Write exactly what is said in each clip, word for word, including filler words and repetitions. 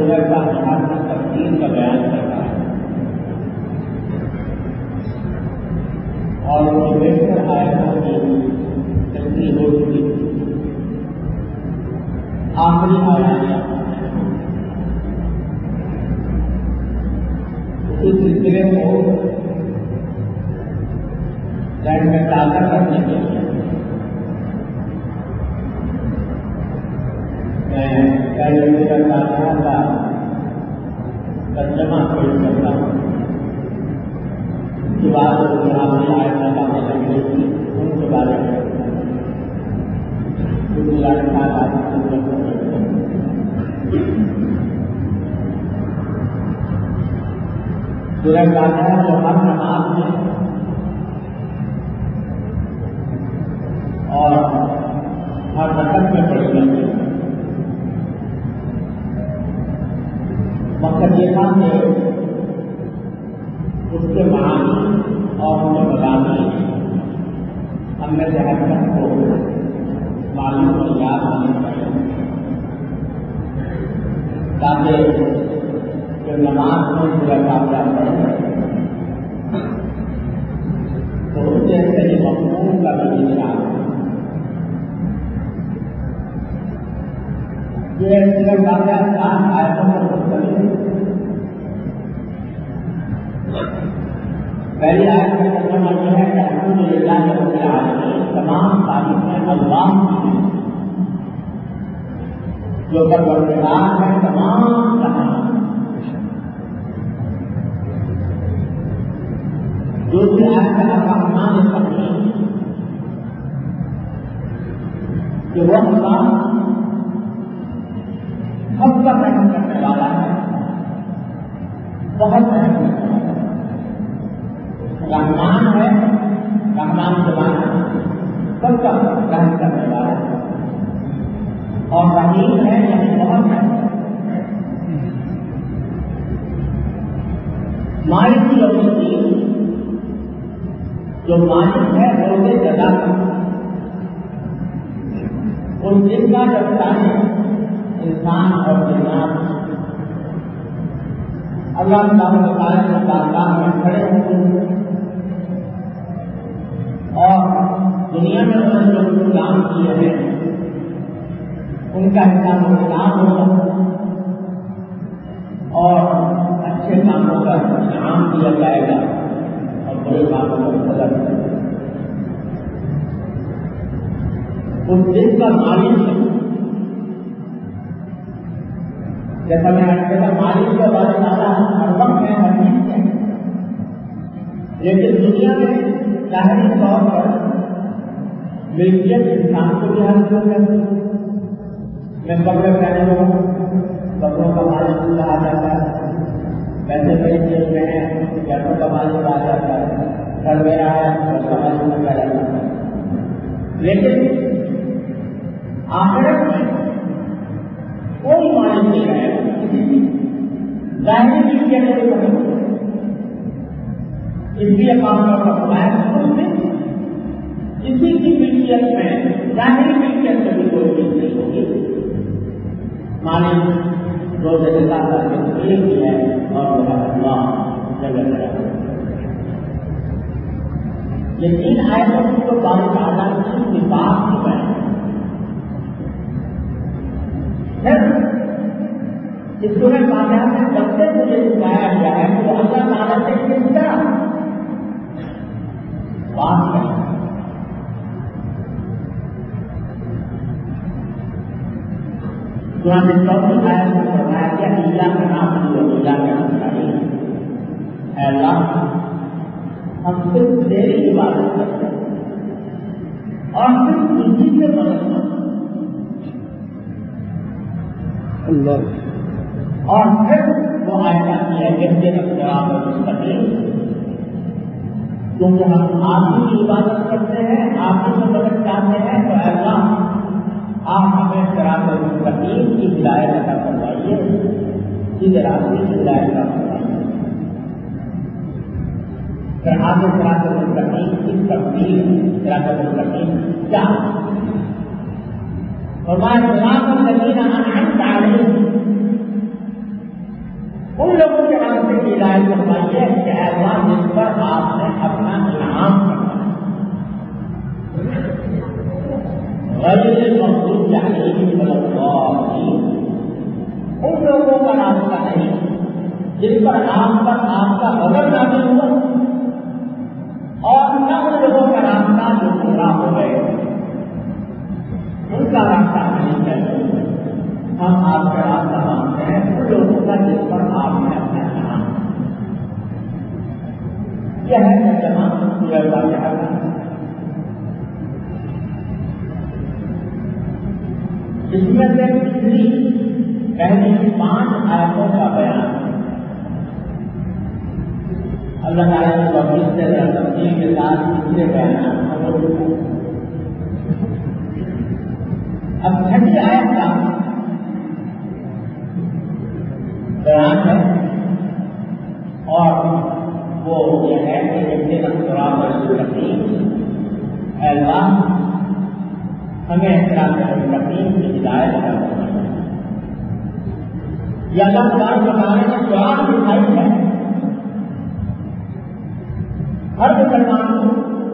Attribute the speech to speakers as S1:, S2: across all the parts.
S1: سورہ فاتحہ کی تفسیر کا بیان کرتا ہے اور جو بہتر آیتوں کی تفسیر ہو چکی آخری آیات اس سلسلے کو ذہن میں تازہ کرنے کے لیے میں پہلے میرا فاتحہ کا ترجمہ پیش کرتا ہوں. اس کے بعد جو آخری آیت باتیں لگی تھی ان کے بارے میں سورہ فاتحہ جو ہر نماز میں اور ہر رکعت میں پڑھی جاتی ہے. مقصد یہ تھا کہ اس کے معنی اور ان کے مضامین ہم میں سے ہر شخص کو معلوم اور یاد ہونے چاہیے تاکہ جب نماز میں سورہ فاتحہ پڑھے تو اس سے صحیح مفہوم کا بھی نشان ہے. یہ سورہ فاتحہ سات آیتوں پر مشتمل ہے. پہلی آیت کا ترجمہ یہ ہے کہ الحمد للہ رب العالمین تمام تعریفیں اللہ کی ہیں جو پروردگار ہے تمام جہان. دوسری آیت کا الرحمن الرحیم کہ وہ اللہ سب کا رحم کرنے والا ہے بہت رحم کرنے والا ہے. رحمان ہے رحمان زبان سب کا رحم کرنے والا ہے اور رحیم ہے یعنی بہت ہے. مالک یوم الدین جو مالک ہے روزے جزا ان دن کا جب چاہے انسان اور جنات اللہ تعالیٰ تعالیٰ کے بارگاہ میں کھڑے ہوتے اور دنیا میں انہوں نے جو کام کیے ہیں ان کا حساب و کتاب ہوگا اور اچھے کاموں کا انعام دیا جائے گا اور بڑے کاموں کا سزا دیا جائے گا. اس دن کا مالک ہے جیسا میں نے کہا مالک کا بارے والا ہر وقت ہے ہر چیز ہے. لیکن دنیا میں ظاہری طور پر ملکیت انسان کو بھی حاصل کرتی ہے. میں کپڑے پہنے ہوں کپڑوں کا مالک کہا جاتا ہے. پیسے خریدنے میں ہیں گھروں کا مالک کہا جاتا ہے. گھر میرا ہے گھر کا مالک کہا جاتا ہے. لیکن آخرت میں کوئی مالک نہیں رہے گا. ظاہری ملکیت نہیں بنے اس لیے کام کا فرمایا اسی کی ملکیت میں ظاہری ملکیت سے بھی کوئی چیز نہیں ہوگی. مالک روزے کے ساتھ ایک ہی ہے اور وہ اللہ جگہ جگہ. یہ تین آیتوں کی تو بات تعالیٰ کی بات کی ہے. اس سورہ فاتحہ میں جب سے مجھے سکھایا گیا ہے کہ وہ اللہ تعالیٰ سے کس طرح بات کریں. قرآن چوتھی آیت میں فرمایا گیا اللہ کا نام جو اللہ کا نام اے اللہ ہم صرف تیری عبادت کرتے ہیں اور صرف اسی سے مدد کرتے اللہ. اور پھر وہ آیت آتی ہے جیسے اختیار اور مستقل کیونکہ ہم آپ ہی کی عبادت کرتے ہیں آپ ہی سے مدد چاہتے ہیں تو اے اللہ آپ ہمیں صراط المستقیم کی ہدایت عطا فرمائیے. سیدھے راستے کی ہدایت عطا فرمائیے. پھر آپ صراط المستقیم کی تفصیل صراط المستقیم کیا فرمایا صراط الذین انعمت علیہم ان لوگوں کے راستے کی ہدایت فرمائیے کہ ایسا جس پر آپ نے اپنا انعام کرنا غیر المغضوب علیہم ولا الضالین، ان لوگوں کا راستہ نہیں جن پر آپ پر آپ کا غضب نازل ہوا، اور نہ ان لوگوں کا راستہ جو گمراہ ہو گئے، ان کا راستہ نہیں ہے۔ ہم آپ کا راستہ مانتے ہیں ان لوگوں کا جس پر آپ نے اپنا انعام۔ یہ ہے ترجمہ سورہ فاتحہ کا۔ اس میں سے پچھلی پہلی پانچ آیتوں کا بیان اللہ تعالیٰ کی توفیق سے تفصیل کے ساتھ پچھلے بیانات کو ہوتا ہے۔ اب چھٹی آیت کا بیان ہے، اور وہ یہ ہے کہ اہدنا الصراط المستقیم، اے اللہ ہمیں صراط المستقیم کی ہدایت عطا فرما۔ یہ اللہ تبارک و تعالیٰ نے سوال دکھائی ہے ہر مسلمان کو،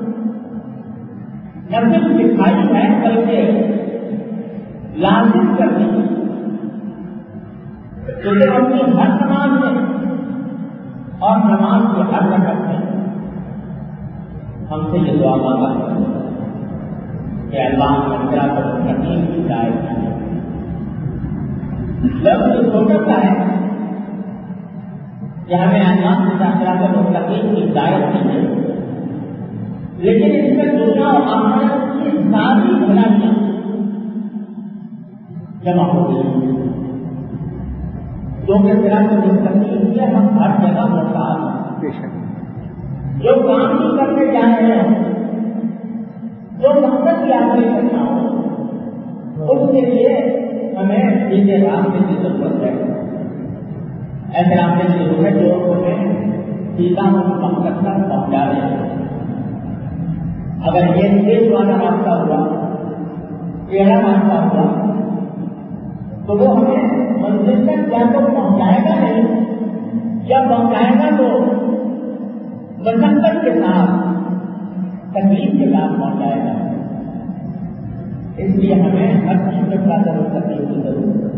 S1: نہ صرف دکھائی ہے بلکہ لازم کرنی ہے، کیونکہ اپنی ہر نماز میں اور نماز کی ہر رکعت میں ہم سے یہ دعا مانگا کہ اللہ صراط المستقیم کی ہدایت کی۔ لفظ سوچتا ہے کہ ہمیں اللہ صراط المستقیم کی ہدایت کی ہے، لیکن اس میں دنیا اور آخرت کی ساری بھلائیاں جمع ہو گئی، کیونکہ صراط المستقیم سے ہم ہر جگہ محتاج ہیں۔ جو کام بھی کرنے جا رہے ہیں، جو مقصد کی حاصل کرنا ہو، اس کے لیے ہمیں سیدھے راستے کی ضرورت ہے، ایسے راستے کی ضرورت ہے جو ہمیں سیدھا مقصد تک پہنچا رہے ہیں۔ اگر یہ تیز والا راستہ ہوا، ٹیڑھا راستہ ہوا، تو وہ ہمیں منزل تک یا تو پہنچائے گا نہیں، یا پہنچائے گا تو مشقت کے ساتھ تکلیف کے ساتھ پہنچائے گا۔ اس لیے ہمیں ہر چیز کے ساتھ تکلیف کی ضرورت ہے۔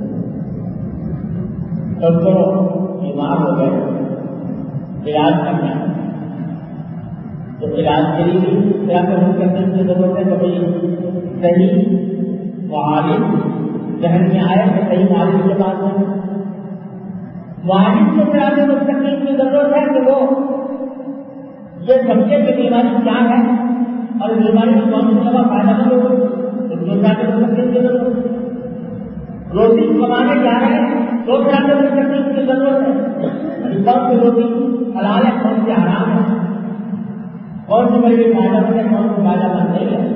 S1: ڈاکٹروں بیمار ہو گئے، علاج کرنا ہے، تو علاج کے لیے بھی صراط المستقیم کی ضرورت ہے۔ کبھی صحیح معالج ذہن میں آئے کہ صحیح معالج کے بعد میں معالج کو صراط المستقیم کی ضرورت ہے کہ وہ یہ سمجھے کہ بیماری کیا ہے اور بیماری کی کون سی دوا فائدہ مند ہوگی، اس میں صراط المستقیم کی ضرورت ہے۔ روٹی کمانے جا رہے ہیں تو صراط المستقیم کی ضرورت ہے، کون سی روٹی حلال ہے، کون سی حرام ہے، کون سی میرے لیے فائدہ مند ہے، کون سی فائدہ مند نہیں ہے۔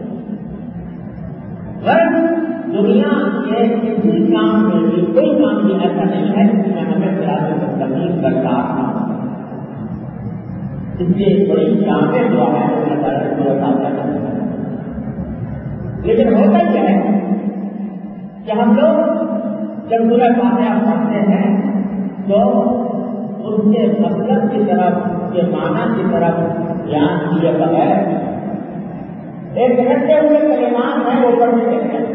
S1: غرض دنیا کے کسی کام میں بھی کوئی کام بھی ایسا نہیں ہے جس میں ہمیں صراط المستقیم درکار نہ ہو۔ اس لیے بڑی جامع دعا ہے اللہ تعالیٰ نے دعا کرنا ہے۔ لیکن ہوتا کیا ہے کہ ہم لوگ جب سورہ فاتحہ پڑھتے ہیں تو اس کے مطلب کی طرف، کے معنی کی طرف دھیان دیے بغیر ایک رہتے ہوئے کلمات ہیں وہ پڑھنے لگتے ہیں۔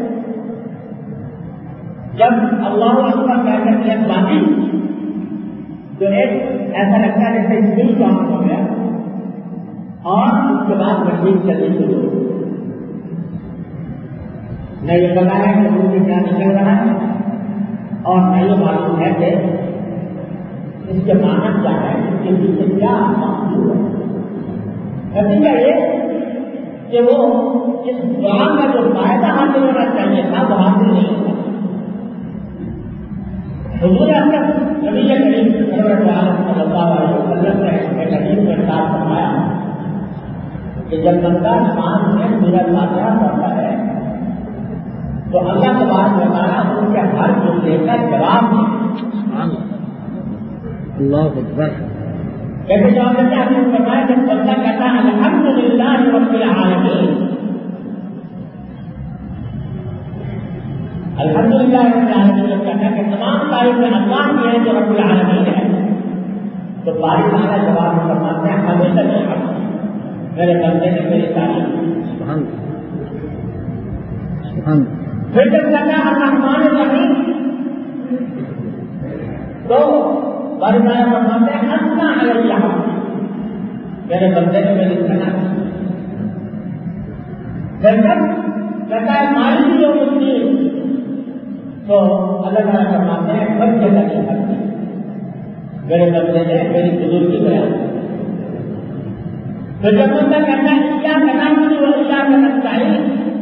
S1: جب اللہ اکبر کہہ کر نیت باندھی تو ایک ایسا لگتا ہے جیسے دل کام ہو گیا، اور اس کے بعد مشین چلنی شروع ہو۔ نہ یہ پتا ہے کہ منہ سے کیا نکل رہا ہے، اور نہ یہ معلوم ہے کہ اس کے معنی کیا ہے، اس کے پیچھے کیا مقصود ہے۔ نتیجہ یہ کہ وہ اس دعا کا جو فائدہ حاصل ہونا چاہیے تھا وہ حاصل نہیں ہوتا۔ حضور اکرم نبی کریم صلی اللہ علیہ وسلم نے ایک حدیث میں ارشاد فرمایا کہ جب بندہ نماز میں سورہ فاتحہ پڑھتا ہے تو اللہ تبارک و تعالیٰ ان کے ہر جملے کا جواب دیتے ہیں۔
S2: اللہ اکبر۔
S1: کیسے جواب دیتے ہیں؟ آپ نے بتایا جب بندہ کہتا ہے الحمدللہ رب العالمین، الحمدللہ رب العالمین کہتا ہے کہ تمام تعریفیں اللہ کی ہیں جو رب العالمین ہے۔ میرے بندے نے میری تعریف
S2: سبحان سبحان
S1: پھر جب کہتا ہے الرحمن الرحیم تو بڑی بڑا فرماتے ہیں ہنسنا علیہ میرے بندے نے میری سنا پھر جب کہتا ہے مالک یوم الدین تو اللہ تعالیٰ فرماتے ہیں بچ کے لگے کرتے میرے بندے نے میری بزرگی بیان تو جب بندہ کہتا ہے کیا کرنا مجھے وہ کیا کرنا چاہیے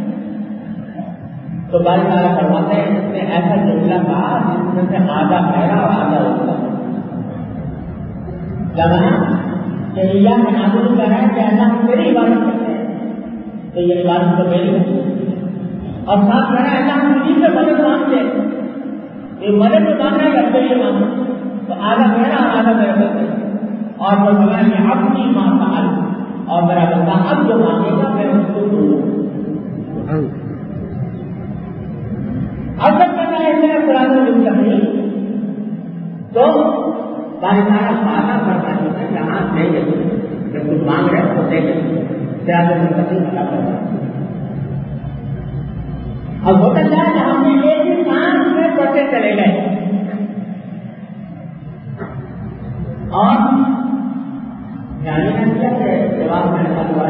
S1: تو باری تعالیٰ فرماتے ہیں اس نے ایسا جملہ کہا جس میں سے آدھا گہرا اور آدھا ہوتا جب کہ یا میں نازل کر رہا ہے کہ اللہ ہم تیری عبادت کرتے ہیں تو یہ عبادت تو میری ہے اور ساتھ کہہ رہا ہے اللہ ہم مجھے سے مدد مانگتے ہیں یہ مدد تو مانگ رہا ہے اب یہ مانگ تو آدھا گہرا اور آدھا گہرا کرتے ہیں اور وہ بنا یہ اپنی ماں کا اور میرا بندہ اب جو مانگے گا میں اس کو دوں اب جب کہنا ہے میرا قرآن مستقبل تو بارکارا سادہ کرتا ہے جہاں دے گے جب کچھ مانگ رہے تو دے گے زیادہ مستقبل بتا کرتا اب ہوتا ہے ہم نے ایک ہی سانس میں پڑھتے چلے گئے اور جواب میں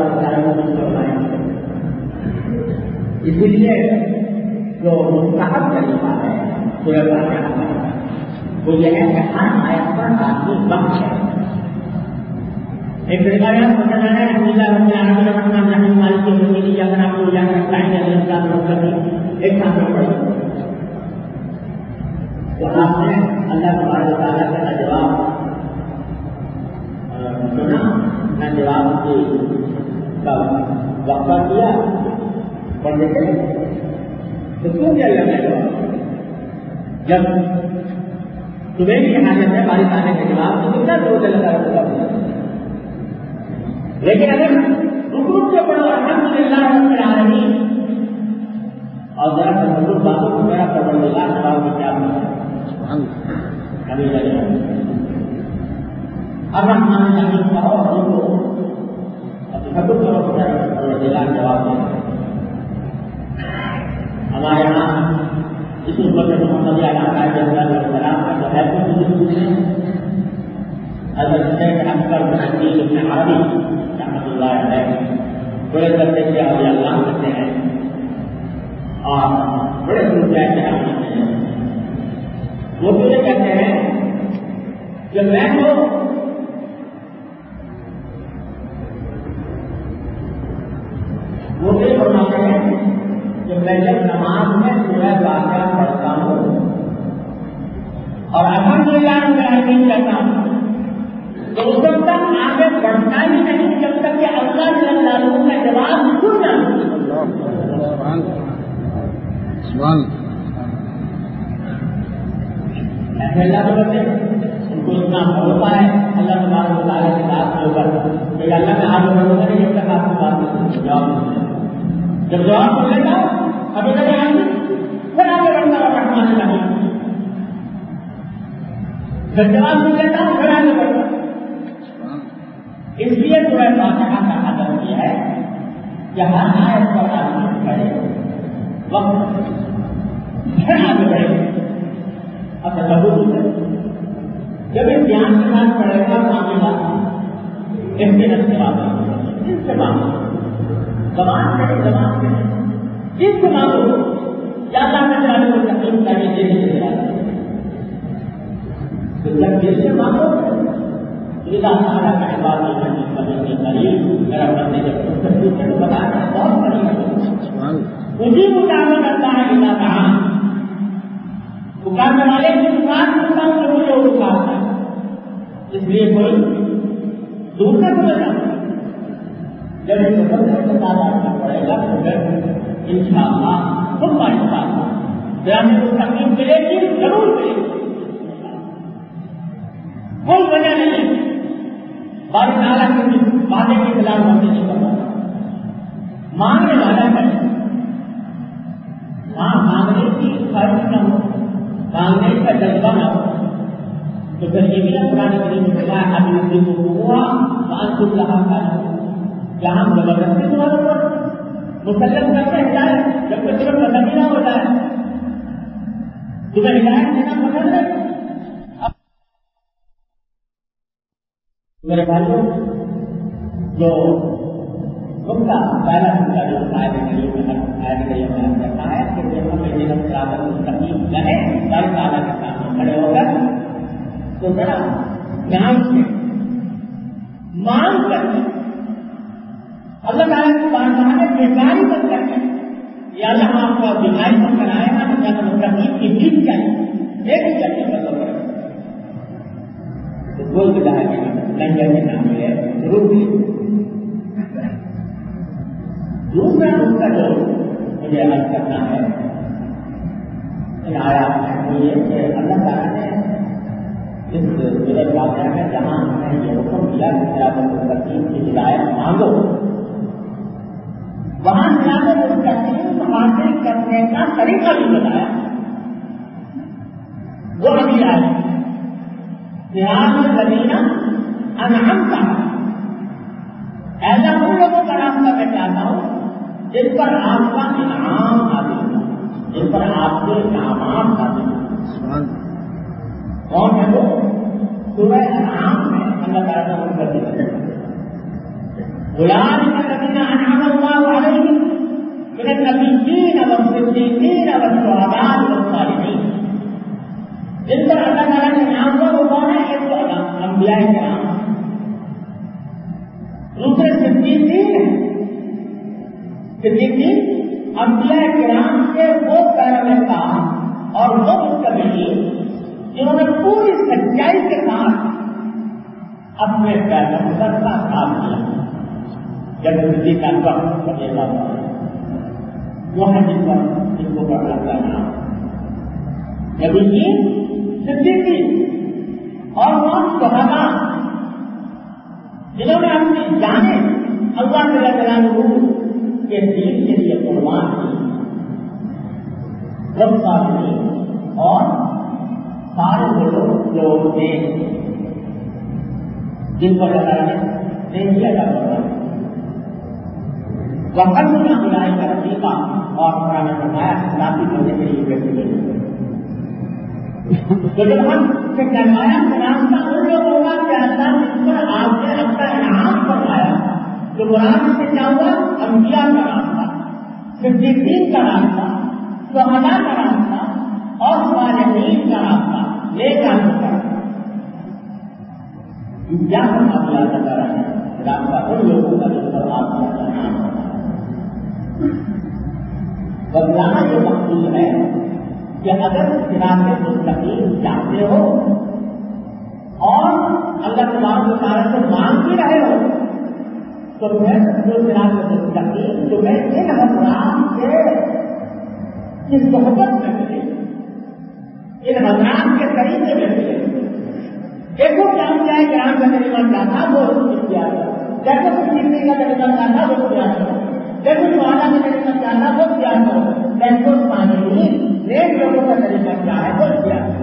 S1: اسی لیے جو مستحب طریقہ ہے سورہ فاتحہ کا وہ یہ ہے کہ ہر آیت پر آدمی وقت ہے ایک روایت بتانا ہے اللہ رب العالمین الرحمن الرحیم مالک یوم الدین اگر آپ کو جان کر ٹائم ہے اس کا مطلب ایک ساتھ میں پڑھیں تو آپ نے اللہ تبارک و تعالیٰ کا جواب سنا میں جواب کی کا وقفہ کیا پڑھ دیتے تو کیوں کیا لگا جب تمہیں بھی حاجت ہے بارش آنے کے جواب تو کتنا دور سے لگا رہا لیکن اگر رک رک کے پڑھو الحمدللہ رب العالمین اور ذرا تبرک باتوں کو میرا پروردگار جواب میں کیا بنا کبھی لگے الرحمن الرحیم کا اور ان کو تبرک کرو میرا پروردگار جواب دے ہمارے یہاں اس امت محمد علاقہ کے اندر سلام کا جو ہے حضرت شیخ اکبر بن عقیل ابن عربی رحمۃ اللہ علیہ بڑے درجے کے اولیاء اللہ کرتے ہیں اور بڑے درجے کے عالم ہیں وہ تو یہ کہتے ہیں کہ میں تو وہ یہ فرماتے ہیں کہ میں جب نماز میں سورہ واقعہ پڑھتا ہوں اور الحمدللہ رب العالمین کہتا ہوں تو اس وقت تک آگے بڑھتا ہی نہیں جب تک کہ اللہ جل جلالہ کا جواب سن نہ ایسے اللہ تو بچے ان کو اتنا بھروسہ ہے اللہ تبارک و تعالیٰ کی بات کے اوپر کہ اللہ میں آگے بڑھوں گا جب تک آپ کی بات نہیں جواب نہیں جب جواب سن لیتا ابھی تک آگے پھر آگے بڑھتا ہوں رحمان الرحیم جب جواب سن لیتا ہوں پھر آگے بڑھتا اس لیے سورہ فاتحہ کا ادب یہ ہے کہ ہر آیت پر آدمی کرے وقت پھر آگے بڑھے اب تصور ہے جب اس دھیان کے ساتھ پڑھے گا سامنے والا اس کے نقصے والا اس سے مانگو زبان کرے زبان کرے جس سے مانگو یا اللہ کے جلانے کو تکلیف کریے دل سے جلانے تو جب دل سے مانگو اللہ تعالیٰ کا عبادت کرنے کے قریب میرا بندے جب تکلیف ہے تو بتانا بہت قریب اسی مطابق کرتا ہے اللہ تعالیٰ پکارنے والے کی پکار کرتا ہوں کہ مجھے وہ پکارتا ہے اس لیے کوئی دور کا سمجھ جاتا ہے جب ایک بندے کے ساتھ آنا پڑے گا تو پھر ان شاء اللہ خود کا حساب جانے کو تکلیف ملے گی ضرور ملے گی کوئی وجہ نہیں ہے بار تعالیٰ کی وعدے کے خلاف ورزی نہیں کرتا مانگنے والا ہے ہاں مانگنے کی خواہش نہ ہو مانگنے کا جذبہ نہ ہو تو پھر یہ بھی قرآن کریم میں کہا ہے ابھی کو ہوا بات کو رہا کا جہاں زبردستی تمہارے اوپر مسلم کرتے ہدایت، جب کہ تمہیں پسند ہی نہ ہو جائے تمہیں ہدایت دینا پسند ہے. میرے بھائیوں، جو نقطہ پہلا نقطہ جو آئے گئی آئے گئی میں کرتا ہے کہ جب ہم میرے برابر مستقیم رہے ہر تعالیٰ کے سامنے کھڑے ہو کر تو ذرا دھیان سے مانگ کر اللہ تعالیٰ کی بارگاہ میں بیکاری بن کر کے یا اللہ ہم آپ کو دکھائی بن کر آئے گا تو کیا مستقیم کی جیت چاہیے ایک ہی چاہیے مطلب کرے تو کوئی بجا ہے لنگر کے نام ہے ضرور بھی. دوسرا نقطہ جو مجھے عرض کرنا ہے ان آیات میں وہ یہ کہ اللہ تعالیٰ نے اس بزرگ واقعہ میں جہاں ہمیں یہ حکم دیا کہ صراط مستقیم کی ہدایت مانگو، وہاں صراط مستقیم حاصل کرنے کا طریقہ بھی بتایا. وہ ابھی آئے صراط الذین انعمت ایسا ان لوگوں کا راستہ میں چاہتا ہوں جن پر آپ کا انعام حاصل ہو، جن پر آپ کے انعامات حاصل ہو. کون ہے وہ؟ سورہ انعام میں اللہ تعالیٰ نے ان کا ذکر اولئک الذین انعم اللہ علیہم من النبیین والصدیقین والشہداء والصالحین. جن پر اللہ تعالیٰ نے انعام ہوا وہ کون ہے؟ ایک تو انبیاء کرام، دوسرے صدیقین ہیں. صدیقین انبیاء کرام کے وہ پیروکار اور وہ متبعین جنہوں نے پوری سچائی کے ساتھ اپنے پیغمبر کا ساتھ دیا. جب صدیق اکبر رضی اللہ عنہ وہ ہے جن پر جن کو پڑھنا چاہنا نبیین صدیقین اور وہ شہداء جنہوں نے اپنی جانیں اللہ جل جلالہ کے دین کے لیے قربان کی. رب صالحین اور سارے لوگ جو تھے جن پر اللہ نے نیکی ادا کرنا وقت میں بلائی کا رفیقہ اور قرآن نے فرمایا خلافی کرنے کے لیے ویسے تو جب ہم سے کہلایا راستہ ان لوگوں کا کہ اللہ جس پر آپ نے اپنا انعام فرمایا تو قرآن سے کیا ہوا؟ انبیاء کا راستہ، صدیقین کا راستہ، شہداء کا راستہ اور صالحین کا راستہ لے کر کیا ہم ابھی آتا کر رہے ہیں راستہ ان لوگوں کا جس پر آپ کا انعام ہوتا ہے. بدلانا یہ مقصود ہے کہ اگر صراط مستقیم چاہتے ہو اور اللہ تبارک و تعالیٰ سے مانگ بھی رہے ہو تو پھر جو صراط مستقیم جو میں ان حضرات کے کی صحبت میں ملے، ان حضرات کے طریقے میں ملے. دیکھو کیا جائے کہ آپ کا طریقہ چاہتا وہ اختیار کرو، جیسے کچھ سیکھنے کا طریقہ چاہتا وہ اختیار کرو، جیسے والا کا طریقہ چاہتا وہ اختیار کرو. جیسے پانی نیک لوگوں کا طریقہ کیا ہے وہ کیا ہے.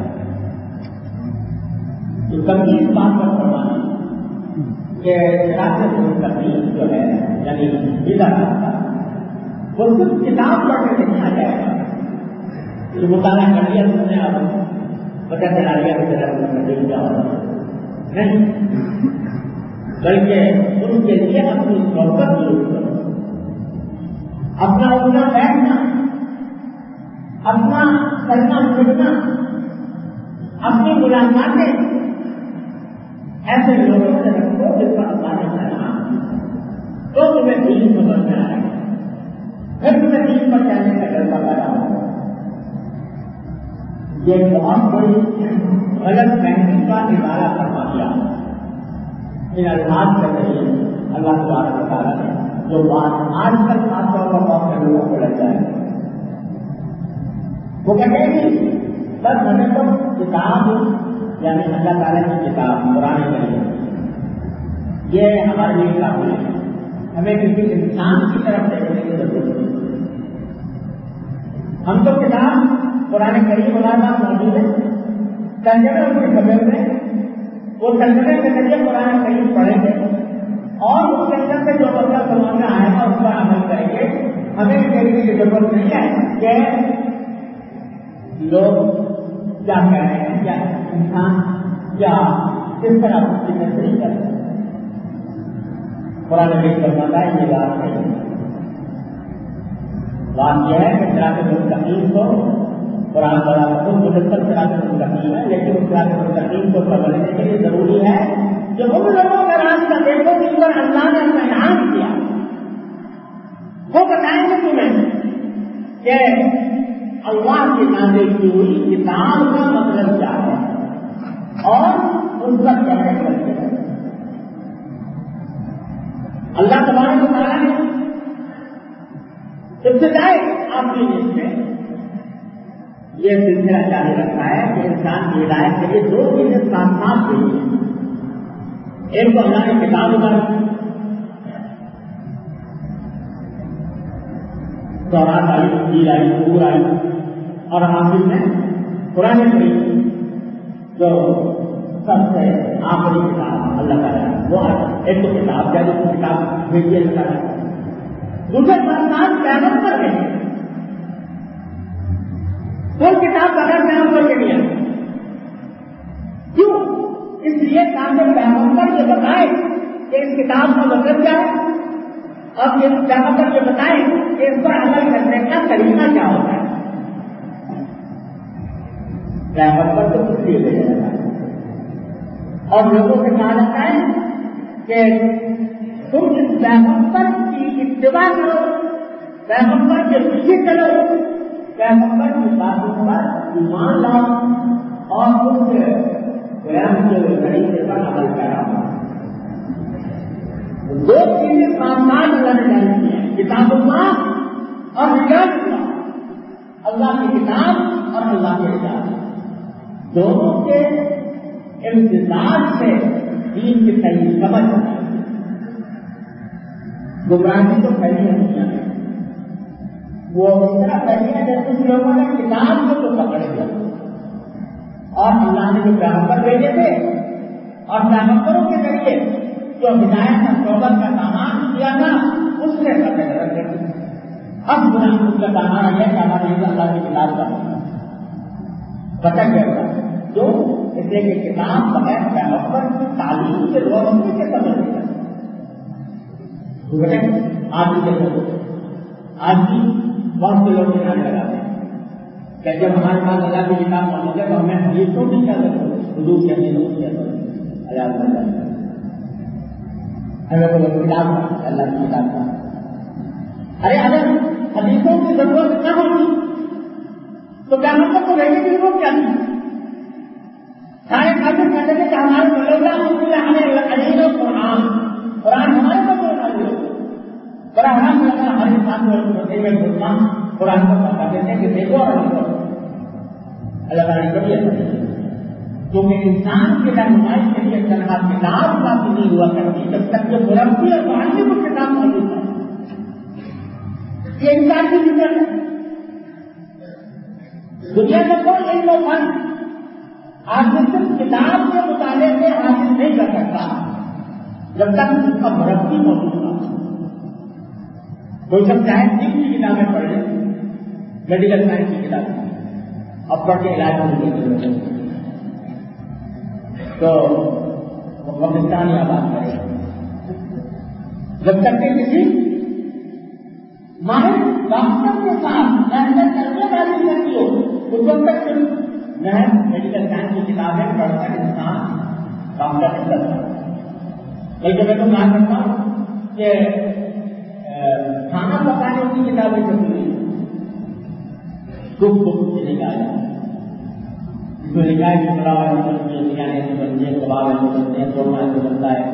S1: تو کبھی اس بات پر فرمانا کہ صراط مستقیم جو ہے یعنی بلا راستہ وہ صرف کتاب پڑھ کے نہیں آ جائے گا. جو مطالعہ کر لیا تم نے اب پتہ چلا لیا کہ طرح دل جاؤ نہیں، بلکہ ان کے لیے اپنی صحبت ضرور کرو، اپنا اٹھنا بیٹھنا، اپنا چلنا پھرنا، اپنی ملاقاتیں ایسے لوگوں سے رکھو جس پر اللہ نے چلنا تو تمہیں دین سمجھ میں آئے گا، پھر تمہیں دین پر چلنے کا جذبہ پیدا ہوگا. یہ بہت بڑی غلط فہمی کا ادارہ فرما دیا ان الفاظ کر رہی ہے اللہ تبارک و تعالیٰ نے جو بات آج کل خاص طور پر بہت سے لوگوں کو لگ جائے. وہ کہتے ہیں کہ بس ہمیں تو کتاب یعنی اللہ تعالیٰ کی کتاب قرآن کریم یہ ہمارے لیے کافی ہے، ہمیں کسی انسان کی طرف دیکھنے کی ضرورت نہیں. ہم تو کتاب قرآن کریم ہمارے پاس موجود ہے، ترجمے ان کے خبر میں وہ ترجمے کے ذریعے قرآن کریم پڑھیں گے اور اس کے اندر سے جو مطلب سمجھ میں آئے گا اس پر عمل کریں گے. ہمیں دیکھنے کی ضرورت نہیں ہے کہ لوگ کیا کہہ رہے ہیں, کیا انسان کیا کس طرح اس کی تصریح کر رہے ہیں. قرآن مجید فرماتا ہے یہ بات ہے, بات یہ ہے کہ صراط مستقیم کو قرآن بڑا خود مدثر صراط مستقیم ہے, لیکن اس صراط مستقیم کو سمجھنے کے لیے ضروری ہے کہ ان لوگوں کا راستہ دیکھو جن پر اللہ نے اپنا انعام کیا, وہ بتائیں گے تمہیں کہ اللہ کی نازل کی ہوئی کتاب کا مطلب کیا ہے اور ان پر کیسے عمل کیا ہے. اللہ تبارک و تعالیٰ نے ابتدائی آخری دن میں یہ سلسلہ جاری رکھا ہے کہ انسان کی ہدایت کے لیے دو چیزیں ساتھ ساتھ ہوئی ہیں. ایک تو اللہ نے کتاب اتاری, تورات آئی, انجیل آئی, زبور آئی, اور آخر میں قرآن کریم جو سب سے آخری کتاب اللہ تعالیٰ وہ ایک تو کتاب جاری کتاب بھیجیے اللہ تعالیٰ. دوسرے ساتھ پیغمبر ہے, کوئی کتاب بغیر پیغمبر کے نہیں آتی. کیوں؟ اس لیے تاکہ پیغمبر یہ بتائے کہ اس کتاب کا مطلب کیا ہے, اور یہ پیغمبر یہ بتائے کہ اس پر عمل کرنے کا طریقہ کیا ہوتا ہے. پیغمبر تو اس لیے بھیجا جاتا ہے اور لوگوں سے کہا جاتا ہے کہ تم اس پیغمبر کی اتباع کرو, پیغمبر کے پیچھے چلو, پیغمبر کی باتوں پر ایمان لاؤ اور اس سے بیان کے طریقے پر عمل کرا. دو چیزیں سامان اللہ نے جاری کی ہیں, کتاب اللہ اور رجال اللہ. اللہ کی کتاب اور اللہ کے رجال دونوں کے امتزاج سے دین کی صحیح سمجھ گمراہی تو پھیلی ہے دنیا میں. وہ اس طرح پھیلی ہے جیسے کچھ لوگوں نے کتاب کو تو پکڑ لیا اور اللہ نے جو پیغمبر بھیجے تھے اور پیغمبروں کے ذریعے جو ہدایت کا صحبت کا سامان کیا تھا اس سے پکڑ رکھے تھے. اب گناہ اس کا سامان ہے کہ ہمارے اللہ کی کتاب کا پکڑ گیا تھا. جو اس لیے کہ کتاب بغیر پیغمبر کی تعلیم کے روشنی کے سمجھ نہیں کرتا. آج بھی دیکھو, آج بھی بہت سے لوگ آنے لگاتے ہیں کہ جب ہمارے پاس اللہ کی کتاب موجود ہے تو ہمیں حدیثوں کی کیا ضرورت ہے, حضور کی حدیثوں کی کیا ضرورت ہے. ہمیں کو کتاب اللہ کی کتاب کا, ارے اگر حدیثوں کی ضرورت نہ ہوتی تو پیغمبر کو بھیجنے کی ضرورت کیا تھی. سارے کافر کہتے تھے کہ ہمارے ملولا ہمیں علی و قرآن قرآن ہمارے پاس بڑا حرام لگا. ہر انسان کو قرآن کو بتاتے تھے کہ دیکھو اور اللہ تعالیٰ نے کبھی ایسا نہیں, کیونکہ انسان کی رہنمائی کے لیے تنہا کتاب کافی نہیں ہوا کرتی جب تک کہ مربی اور معلم کو کتاب موجود ہے. یہ انسان کی فکر ہے. دنیا میں کوئی علم و فن آدمی صرف کتاب کے مطالعے سے حاصل نہیں کر سکتا جب تک اس کا مربی موجود نہ. کوئی سب چاہے جن کی کتابیں پڑھ لیں, میڈیکل سائنس کی کتابیں اب پڑھ کے علاج ہونے کی ضرورت ہے تو وہ پاکستان یا بات کرے. جب تک کہ کسی ماہر ڈاکٹر کے ساتھ محنت کرنے والی نہیں ہو اس وقت تک صرف میں میڈیکل سائنس کی کتابیں پڑھ کر انسان ڈاکٹر نہیں کرتا. بلکہ میں تو کہا کرتا ہوں کہ کھانا پکانے کی کتابیں ضروری ہیں. کچھ کچھ لکھا ہے اس میں لکھا ہے کہ بڑا والا بریانی ایسے بنتی ہے, کباب ایسے بنتے ہیں, قورمہ ایسے بنتا ہے.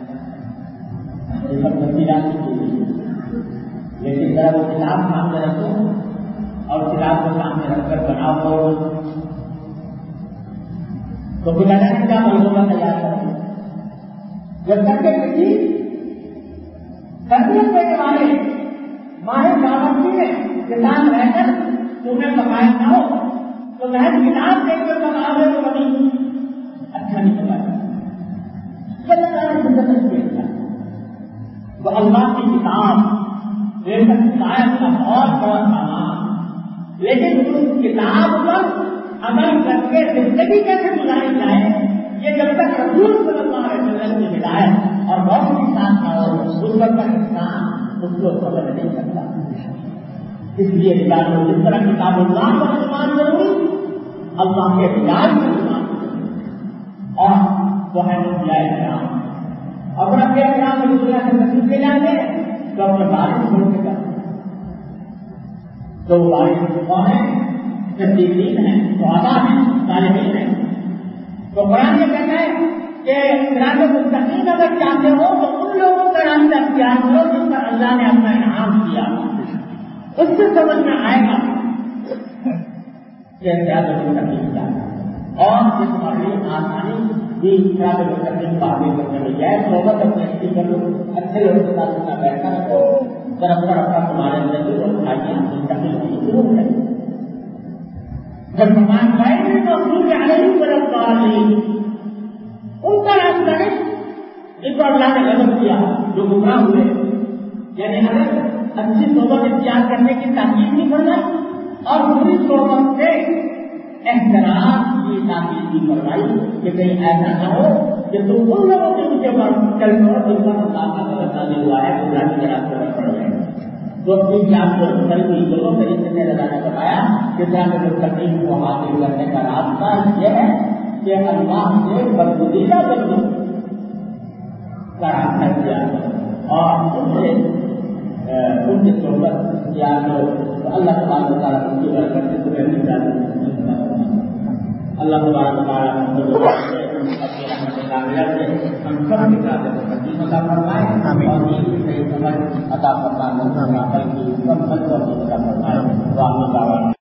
S1: یہ سب بنتی جاتی چیزیں, لیکن ذرا وہ کتاب سامنے رکھو اور کتاب کو سامنے رکھ کر بناؤ تو بنانے کا کیا منصوبہ تیار کریں. جب تک کہ کسی تربیت دینے والے ماہر باورچی نے کسان رہ کر تمہیں پکایا نہ ہو تو محض کتاب دیکھ کر پکاؤ گے تو کبھی اچھا نہیں پکایا. چلتا ہے زندگی تو اللہ کی کتاب بے شک ہدایت کا بہت بڑا سامان، لیکن اس کتاب پر عمل کر کے زندگی کیسے گزاری جائے، یہ جب تک رسول صلی اللہ علیہ وسلم کی ہدایت اور غور کے ساتھ نہ ہو اس وقت تک انسان اس کو سمجھ نہیں سکتا۔ اس لیے ہدایت کو جس طرح کتاب اللہ پر ایمان ضروری، اللہ کے ہدایت پر ایمان ضروری، اور وہ ہے انبیاء کرام۔ اگر انبیاء کرام کو دنیا سے نصیب کے جائیں گے تو اپنے بارش چھوڑ کے جائیں گے، تو وہ بارش کون ہے؟ صدیقین ہیں، شہداء ہیں، صالحین ہیں۔ تو قرآن یہ کہتا ہے کہ صراط مستقیم اگر چاہتے ہو تو ان لوگوں کا راستہ اختیار کرو جن پر اللہ نے اپنا انعام کیا، اس سے سمجھ میں آئے گا کہ صراط مستقیم کیا ہے۔ اور جس بڑی آسانی بھی صراط مستقیم کو آگے کرنے میں جائے، صحبت اپنے اچھی کر لو، اچھے لوگوں کے ساتھ اپنا بیٹھا رکھو، طرف طرف کا تمہارے اندر بھی لوگ بھائیاں مستقیم ہوئی ضرور ہے۔ جب فرمان غیر مغضوب علیہم ولا الضالین، ان کا راستہ ہے جن کو اللہ نے غضب کیا، جو گمراہ ہوئے، یعنی اگر اچھی صحبت اختیار کرنے کی تاکید نہیں فرمائی اور بری صحبت سے احترام کی تاکید نہیں فرمائی کہ کہیں ایسا نہ ہو کہ تم ان لوگوں کے نیچے پر چل کر جن پر اللہ کا غضب نازل ہوا ہے گمراہی کے راستے پر پڑ جائے۔ تو اپنی جان کو ترقی دونوں طریقے سے اللہ نے بتایا کہ صراط مستقیم کو حاصل کرنے کا راستہ یہ ہے کہ اللہ سے برگزیدہ بندوں کا راستہ اختیار کرو اور ان سے ان کی صحبت اختیار کرو، تو اللہ تبارک و تعالیٰ ان کی برکت سے تمہیں بھی زیادہ اللہ تبارک و تعالیٰ اپنی رحمت کاملہ سے ہم سب کے ساتھ مستقیم عطا فرمائے اور دین کی صحیح سمجھ عطا فرمائے، عمل کی سب عطا فرمائے۔